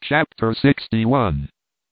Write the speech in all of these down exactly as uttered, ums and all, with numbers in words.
Chapter sixty-one.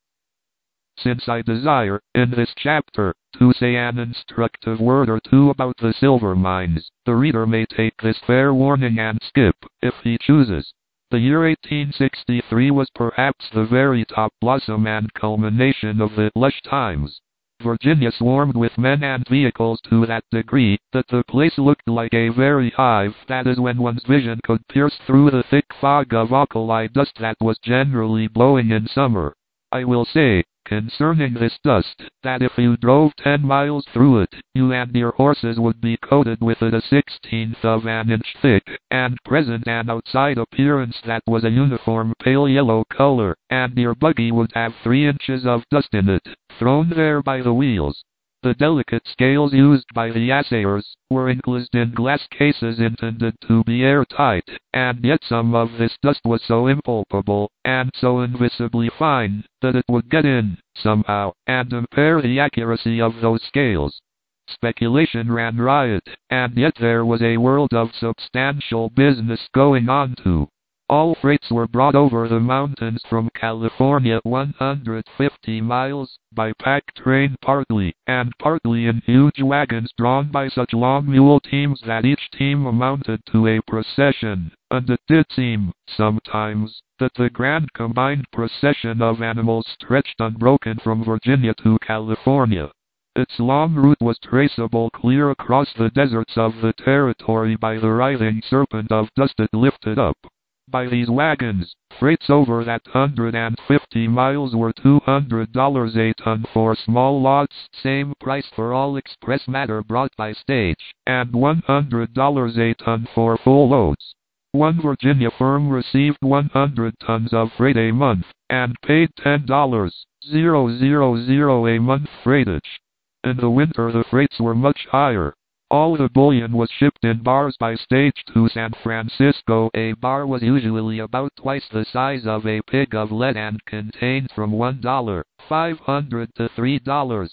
Since I desire, in this chapter, to say an instructive word or two about the silver mines, the reader may take this fair warning and skip, if he chooses. The year eighteen sixty-three was perhaps the very top blossom and culmination of the lush times. Virginia swarmed with men and vehicles to that degree, that the place looked like a very hive, that is when one's vision could pierce through the thick fog of alkali dust that was generally blowing in summer. I will say, concerning this dust, that if you drove ten miles through it, you and your horses would be coated with it a sixteenth of an inch thick, and present an outside appearance that was a uniform pale yellow color, and your buggy would have three inches of dust in it, thrown there by the wheels. The delicate scales used by the assayers were enclosed in glass cases intended to be airtight, and yet some of this dust was so impalpable, and so invisibly fine, that it would get in, somehow, and impair the accuracy of those scales. Speculation ran riot, and yet there was a world of substantial business going on too. All freights were brought over the mountains from California one hundred fifty miles, by pack train partly, and partly in huge wagons drawn by such long mule teams that each team amounted to a procession, and it did seem, sometimes, that the grand combined procession of animals stretched unbroken from Virginia to California. Its long route was traceable clear across the deserts of the territory by the writhing serpent of dust it lifted up. By these wagons, freights over that hundred and fifty miles were two hundred dollars a ton for small lots, same price for all express matter brought by stage, and one hundred dollars a ton for full loads. One Virginia firm received one hundred tons of freight a month, and paid ten dollars a month freightage. In the winter the freights were much higher. All the bullion was shipped in bars by stage to San Francisco. A bar was usually about twice the size of a pig of lead and contained from one dollar five hundred to three dollars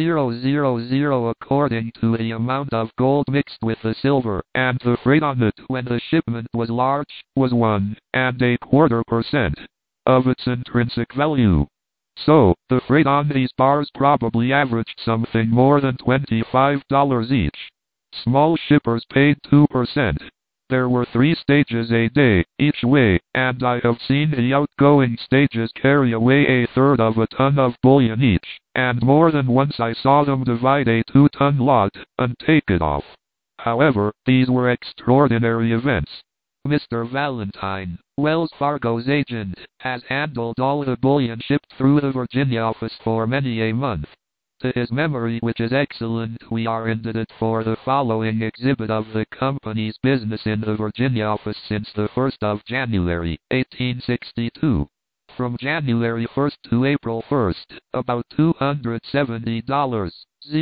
according to the amount of gold mixed with the silver, and the freight on it when the shipment was large was one and a quarter per cent of its intrinsic value. So, the freight on these bars probably averaged something more than twenty-five dollars each. Small shippers paid two percent. There were three stages a day, each way, and I have seen the outgoing stages carry away a third of a ton of bullion each, and more than once I saw them divide a two-ton lot, and take it off. However, these were extraordinary events. Mister Valentine, Wells Fargo's agent, has handled all the bullion shipped through the Virginia office for many a month. To his memory, which is excellent, we are indebted for the following exhibit of the company's business in the Virginia office since the first of January, eighteen sixty-two. From January first to April first, about two hundred seventy dollars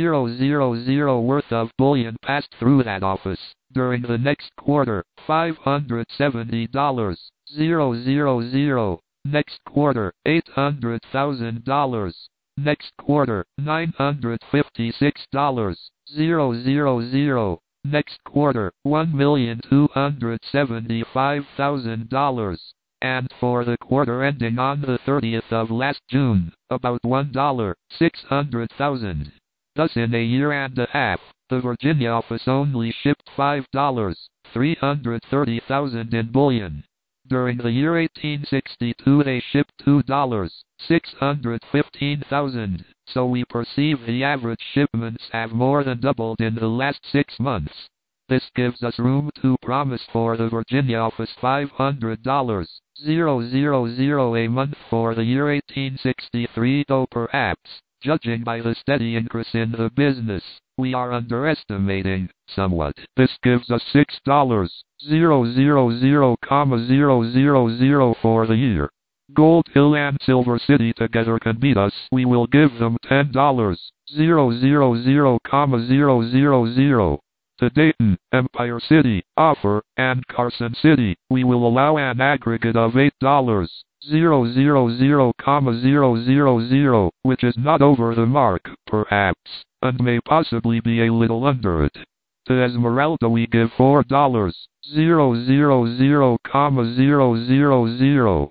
worth of bullion passed through that office. During the next quarter, five hundred seventy dollars Next quarter, eight hundred thousand dollars. Next quarter, nine hundred fifty-six dollars Next quarter, one million two hundred seventy-five thousand dollars. And for the quarter ending on the thirtieth of last June, about one dollar six hundred thousand. Thus in a year and a half, the Virginia office only shipped five dollars three hundred thirty thousand in bullion. During the year eighteen sixty-two they shipped two dollars six hundred fifteen thousand, so we perceive the average shipments have more than doubled in the last six months. This gives us room to promise for the Virginia office five hundred dollars a month for the year eighteen sixty-three, though perhaps, judging by the steady increase in the business, we are underestimating somewhat. This gives us six dollars for the year. Gold Hill and Silver City together can beat us. We will give them ten dollars To Dayton, Empire City, Offer, and Carson City, we will allow an aggregate of eight dollars which is not over the mark, perhaps, and may possibly be a little under it. To Esmeralda we give four dollars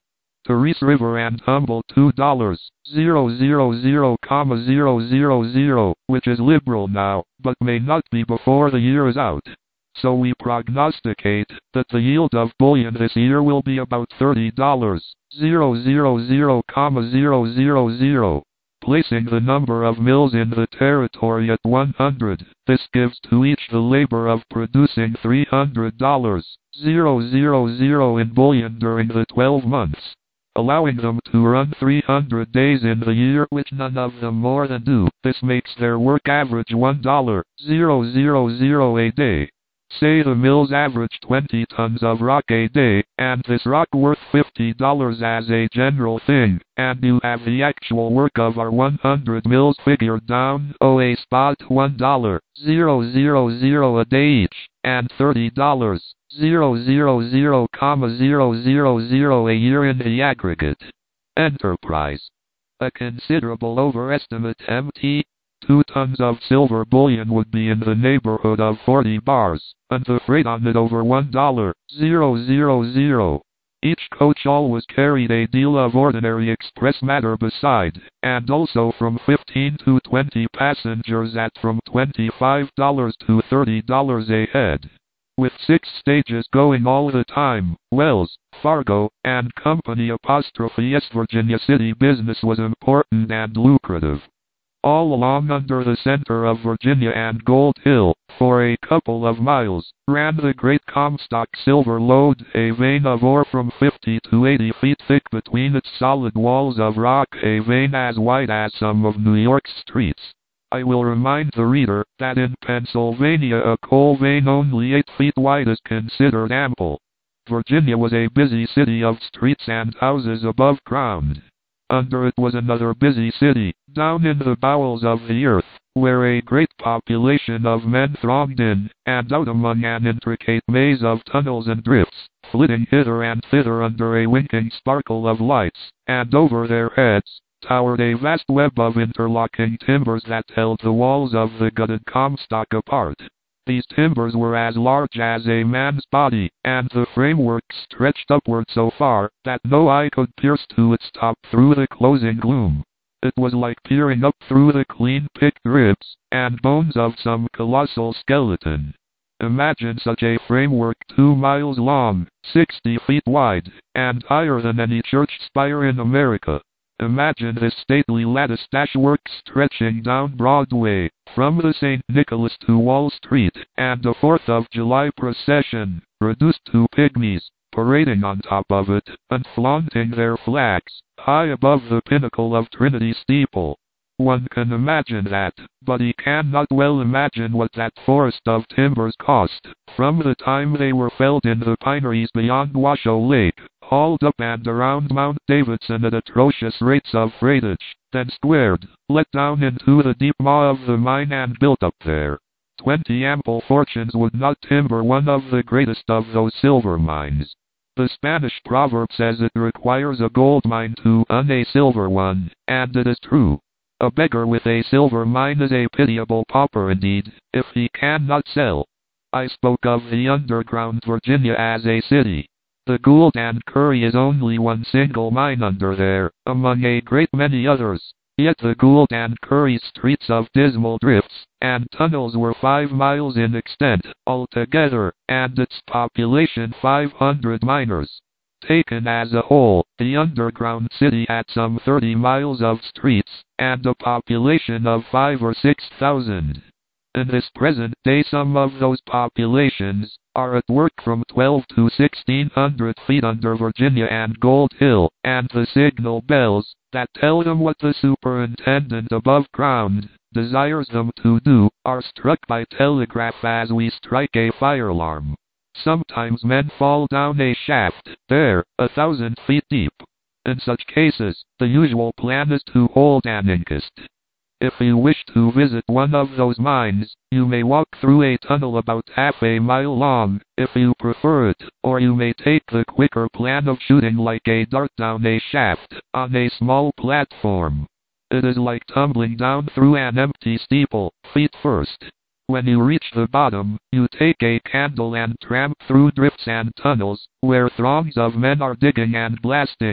To Reese River and Humboldt two dollars, zero zero zero comma zero zero zero, which is liberal now, but may not be before the year is out. So we prognosticate that the yield of bullion this year will be about thirty dollars, zero zero zero comma zero zero zero. Placing the number of mills in the territory at one hundred, this gives to each the labor of producing three hundred dollars, zero zero zero in bullion during the twelve months, allowing them to run three hundred days in the year, which none of them more than do. This makes their work average one dollar, zero zero zero a day. Say the mills average twenty tons of rock a day, and this rock worth fifty dollars as a general thing, and you have the actual work of our one hundred mills figured down, oh a spot one dollar, zero zero zero a day each, and thirty dollars, zero zero zero comma zero zero zero a year in the aggregate. Enterprise. A considerable overestimate. Empty. Two tons of silver bullion would be in the neighborhood of forty bars, and the freight on it over one dollar, zero zero zero. Each coach always carried a deal of ordinary express matter beside, and also from fifteen to twenty passengers at from twenty-five dollars to thirty dollars a head. With six stages going all the time, Wells, Fargo, and Company apostrophe S Virginia City business was important and lucrative. All along under the center of Virginia and Gold Hill, for a couple of miles, ran the great Comstock Silver Lode, a vein of ore from fifty to eighty feet thick between its solid walls of rock, a vein as wide as some of New York's streets. I will remind the reader that in Pennsylvania a coal vein only eight feet wide is considered ample. Virginia was a busy city of streets and houses above ground. Under it was another busy city, down in the bowels of the earth, where a great population of men thronged in and out among an intricate maze of tunnels and drifts, flitting hither and thither under a winking sparkle of lights, and over their heads towered a vast web of interlocking timbers that held the walls of the gutted Comstock apart. These timbers were as large as a man's body, and the framework stretched upward so far that no eye could pierce to its top through the closing gloom. It was like peering up through the clean-picked ribs and bones of some colossal skeleton. Imagine such a framework two miles long, sixty feet wide, and higher than any church spire in America. Imagine this stately latticed ashwork stretching down Broadway, from the Saint Nicholas to Wall Street, and a Fourth of July procession, reduced to pygmies, parading on top of it, and flaunting their flags, high above the pinnacle of Trinity Steeple. One can imagine that, but he cannot well imagine what that forest of timbers cost, from the time they were felled in the pineries beyond Washoe Lake, hauled up and around Mount Davidson at atrocious rates of freightage, then squared, let down into the deep maw of the mine and built up there. Twenty ample fortunes would not timber one of the greatest of those silver mines. The Spanish proverb says it requires a gold mine to own a silver one, and it is true. A beggar with a silver mine is a pitiable pauper indeed, if he cannot sell. I spoke of the underground Virginia as a city. The Gould and Curry is only one single mine under there, among a great many others. Yet the Gould and Curry streets of dismal drifts and tunnels were five miles in extent altogether, and its population five hundred miners. Taken as a whole, the underground city had some thirty miles of streets, and a population of five or six thousand. In this present day some of those populations are at work from twelve to sixteen hundred feet under Virginia and Gold Hill, and the signal bells that tell them what the superintendent above ground desires them to do are struck by telegraph as we strike a fire alarm. Sometimes men fall down a shaft, there, a thousand feet deep. In such cases, the usual plan is to hold an inquest. If you wish to visit one of those mines, you may walk through a tunnel about half a mile long, if you prefer it, or you may take the quicker plan of shooting like a dart down a shaft, on a small platform. It is like tumbling down through an empty steeple, feet first. When you reach the bottom, you take a candle and tramp through drifts and tunnels, where throngs of men are digging and blasting.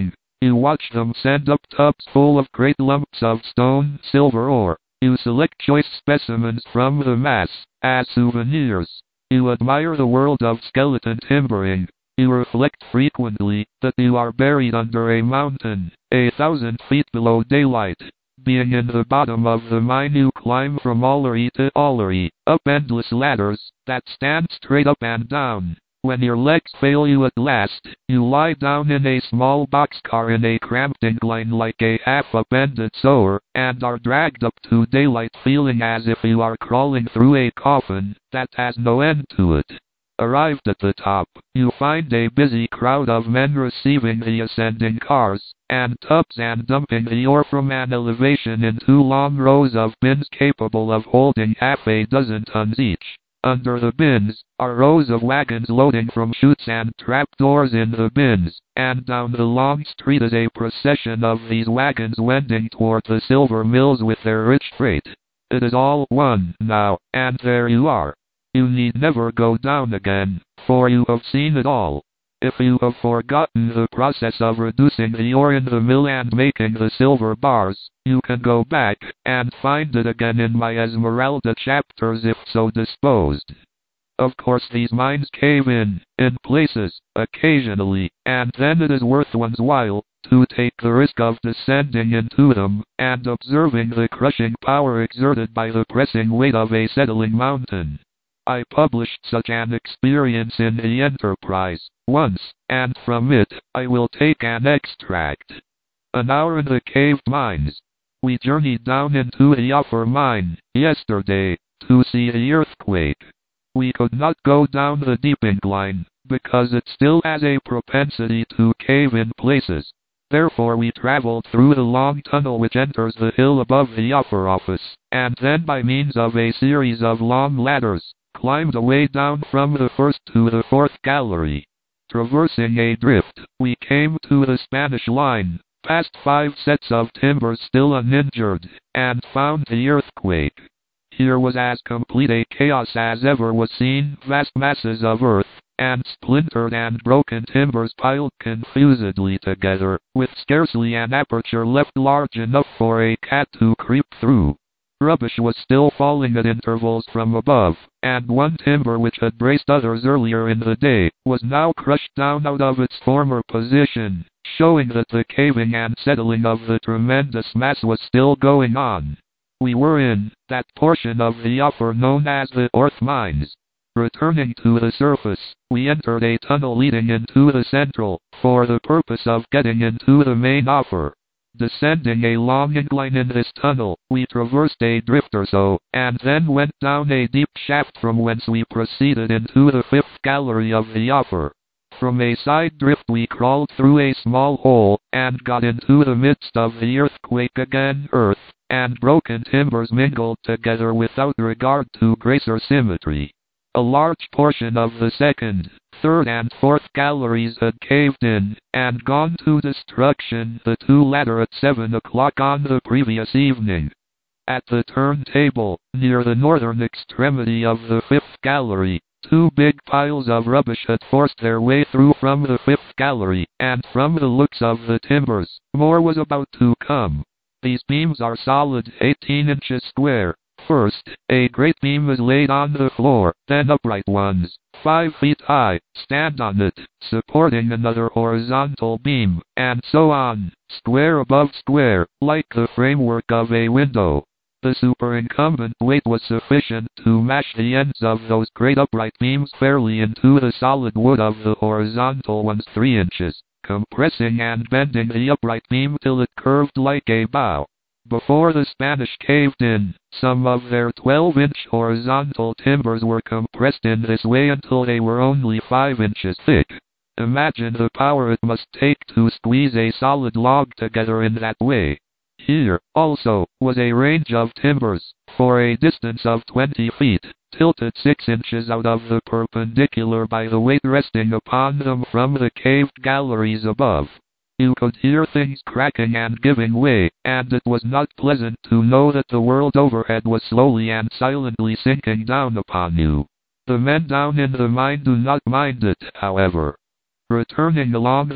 You watch them send up tubs full of great lumps of stone, silver ore. You select choice specimens from the mass, as souvenirs. You admire the world of skeleton timbering. You reflect frequently that you are buried under a mountain, a thousand feet below daylight. Being in the bottom of the mine, you climb from Ollery to Ollery, up endless ladders that stand straight up and down. When your legs fail you at last, you lie down in a small boxcar in a cramped incline like a half-upended sower, and are dragged up to daylight feeling as if you are crawling through a coffin that has no end to it. Arrived at the top, you find a busy crowd of men receiving the ascending cars and tubs and dumping the ore from an elevation in two long rows of bins capable of holding half a dozen tons each. Under the bins are rows of wagons loading from chutes and trapdoors in the bins, and down the long street is a procession of these wagons wending toward the silver mills with their rich freight. It is all one now, and there you are. You need never go down again, for you have seen it all. If you have forgotten the process of reducing the ore in the mill and making the silver bars, you can go back and find it again in my Esmeralda chapters if so disposed. Of course these mines cave in, in places, occasionally, and then it is worth one's while to take the risk of descending into them and observing the crushing power exerted by the pressing weight of a settling mountain. I published such an experience in the Enterprise once, and from it I will take an extract. An hour in the caved mines. We journeyed down into the upper mine yesterday to see the earthquake. We could not go down the deep incline because it still has a propensity to cave in places. Therefore we traveled through the long tunnel which enters the hill above the upper office, and then by means of a series of long ladders, climbed away down from the first to the fourth gallery. Traversing a drift, we came to the Spanish line, past five sets of timbers still uninjured, and found the earthquake. Here was as complete a chaos as ever was seen, vast masses of earth, and splintered and broken timbers piled confusedly together, with scarcely an aperture left large enough for a cat to creep through. Rubbish was still falling at intervals from above, and one timber which had braced others earlier in the day was now crushed down out of its former position, showing that the caving and settling of the tremendous mass was still going on. We were in that portion of the upper known as the Orth Mines. Returning to the surface, we entered a tunnel leading into the central, for the purpose of getting into the main upper. Descending a long incline in this tunnel, we traversed a drift or so, and then went down a deep shaft from whence we proceeded into the fifth gallery of the upper. From a side drift we crawled through a small hole, and got into the midst of the earthquake again. Earth and broken timbers mingled together without regard to grace or symmetry. A large portion of the second, third and fourth galleries had caved in, and gone to destruction, the two latter at seven o'clock on the previous evening. At the turntable, near the northern extremity of the fifth gallery, two big piles of rubbish had forced their way through from the fifth gallery, and from the looks of the timbers, more was about to come. These beams are solid eighteen inches square. First, a great beam is laid on the floor, then upright ones, five feet high, stand on it, supporting another horizontal beam, and so on, square above square, like the framework of a window. The superincumbent weight was sufficient to mash the ends of those great upright beams fairly into the solid wood of the horizontal ones three inches, compressing and bending the upright beam till it curved like a bow. Before the Spanish caved in, some of their twelve-inch horizontal timbers were compressed in this way until they were only five inches thick. Imagine the power it must take to squeeze a solid log together in that way. Here, also, was a range of timbers, for a distance of twenty feet, tilted six inches out of the perpendicular by the weight resting upon them from the caved galleries above. You could hear things cracking and giving way, and it was not pleasant to know that the world overhead was slowly and silently sinking down upon you. The men down in the mine do not mind it, however. Returning along the fifth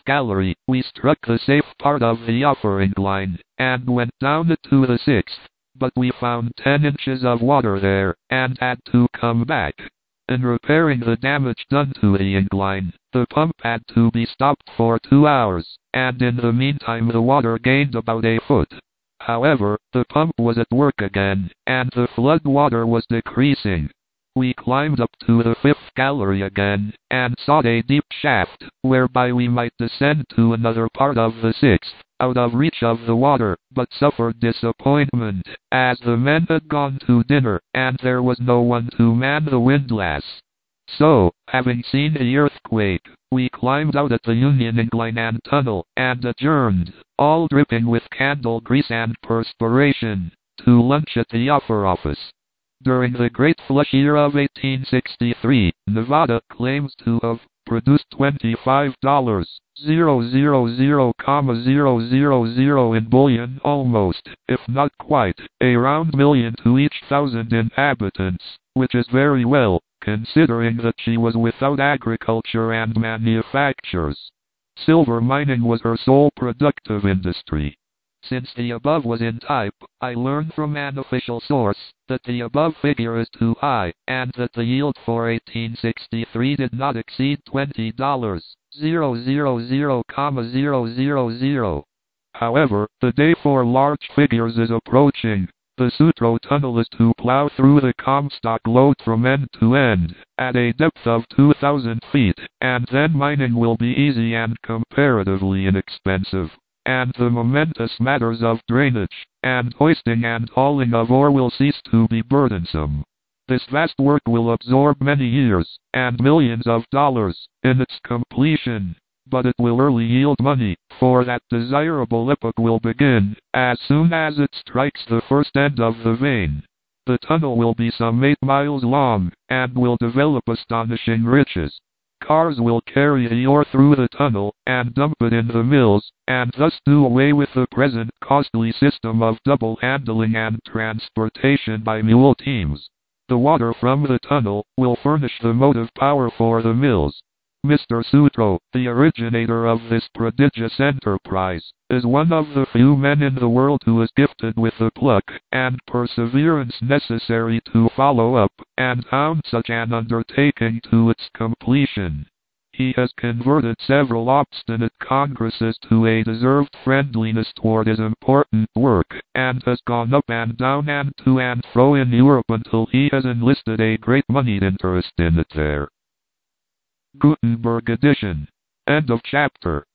gallery, we struck the safe part of the upper incline, and went down it to the sixth, but we found ten inches of water there, and had to come back. In repairing the damage done to the incline, the pump had to be stopped for two hours, and in the meantime the water gained about a foot. However, the pump was at work again, and the flood water was decreasing. We climbed up to the fifth gallery again, and sought a deep shaft, whereby we might descend to another part of the sixth, out of reach of the water, but suffered disappointment, as the men had gone to dinner, and there was no one to man the windlass. So, having seen the earthquake, we climbed out at the Union Incline and Tunnel, and adjourned, all dripping with candle grease and perspiration, to lunch at the upper office. During the Great Flush year of eighteen sixty-three, Nevada claims to have produced twenty-five dollars zero zero zero zero zero zero in bullion, almost, if not quite, a round million to each thousand inhabitants, which is very well, considering that she was without agriculture and manufactures. Silver mining was her sole productive industry. Since the above was in type, I learned from an official source that the above figure is too high, and that the yield for eighteen sixty-three did not exceed twenty dollars zero zero zero zero zero zero. However, the day for large figures is approaching. The Sutro Tunnel is to plow through the Comstock lode from end to end, at a depth of two thousand feet, and then mining will be easy and comparatively inexpensive, and the momentous matters of drainage, and hoisting and hauling of ore will cease to be burdensome. This vast work will absorb many years, and millions of dollars, in its completion, but it will early yield money, for that desirable epoch will begin, as soon as it strikes the first end of the vein. The tunnel will be some eight miles long, and will develop astonishing riches. Cars will carry the ore through the tunnel, and dump it in the mills, and thus do away with the present costly system of double handling and transportation by mule teams. The water from the tunnel will furnish the motive power for the mills. Mister Sutro, the originator of this prodigious enterprise, is one of the few men in the world who is gifted with the pluck and perseverance necessary to follow up and hound such an undertaking to its completion. He has converted several obstinate Congresses to a deserved friendliness toward his important work, and has gone up and down and to and fro in Europe until he has enlisted a great moneyed interest in it there. Gutenberg edition. End of chapter.